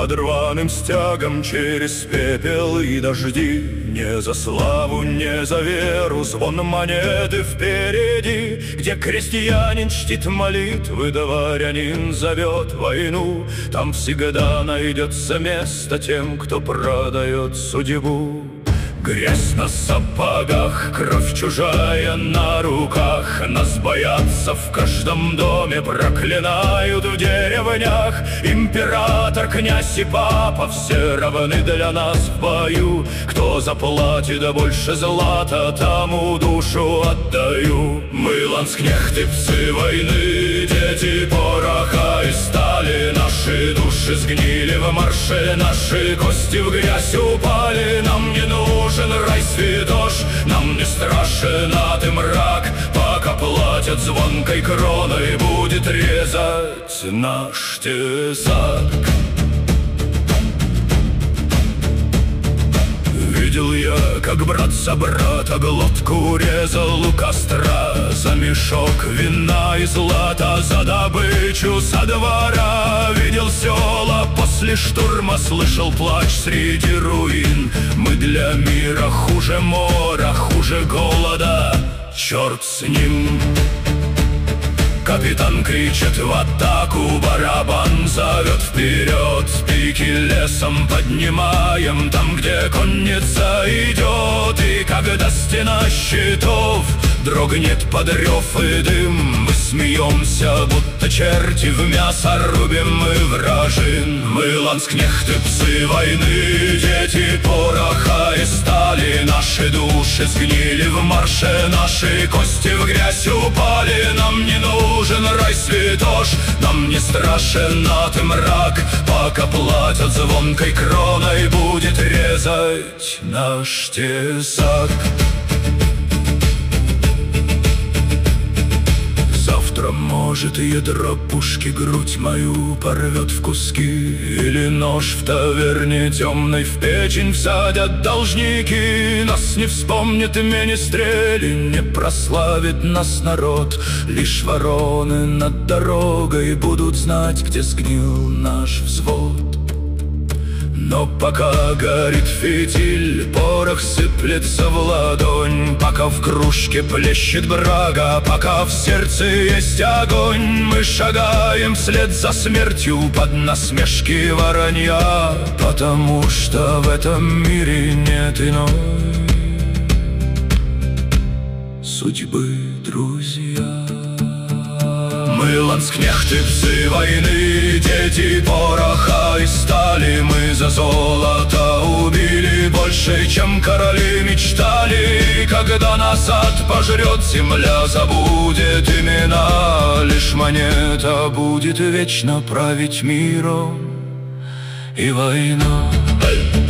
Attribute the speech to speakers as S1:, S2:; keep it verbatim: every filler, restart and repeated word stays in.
S1: под рваным стягом через пепел и дожди. Не за славу, не за веру, звон монеты впереди, где крестьянин чтит молитвы, дворянин зовет войну. Там всегда найдется место тем, кто продает судьбу. Грязь на сапогах, кровь чужая на руках. Нас боятся в каждом доме, проклинают в деревнях. Император, князь и папа все равны для нас в бою. Кто заплатит больше злата, тому душу отдаю. Мы ланскнехты, псы войны, дети пороха и стали. Наши души сгнили в марше, наши кости в грязь упали. Нам не нужен рай святош, нам не страшен ад и мрак. Пока платят звонкой кроной, будет резать наш тесак. Видел я, как брат за брата глотку резал у костра. За мешок вина и злата, за добычу со двора. Видел села после штурма, слышал плач среди руин. Мы для мира хуже мора, хуже голода, черт с ним. Капитан кричит в атаку, барабан зовет вперед. Пики лесом поднимаем, там, где конница идет. И когда стена щитов дрогнет под рев и дым, мы смеемся, будто черти, в мясо рубим мы вражин. Мы ланскнехты, псы войны, дети пороха и стали. Наши души сгнили в марше, наши кости в грязь упали. Нам не нужен рай святош, нам не страшен ад и мрак. Пока платят звонкой кроной, будет резать наш тесак. Завтра, может, ядро пушки грудь мою порвет в куски, или нож в таверне темной в печень всадят должники. Нас не вспомнит министрели, не прославит нас народ. Лишь вороны над дорогой будут знать, где сгнил наш взвод. Но пока горит фитиль, порох сыплется в ладонь. Пока в кружке плещет брага, пока в сердце есть огонь, мы шагаем вслед за смертью под насмешки воронья. Потому что в этом мире нет иной судьбы, друзья. Мы ланскнехты, псы войны, дети пороха и стали. Мы за золото убили больше, чем короли мечтали. И когда назад пожрет земля, забудет имена. Лишь монета будет вечно править миром и война.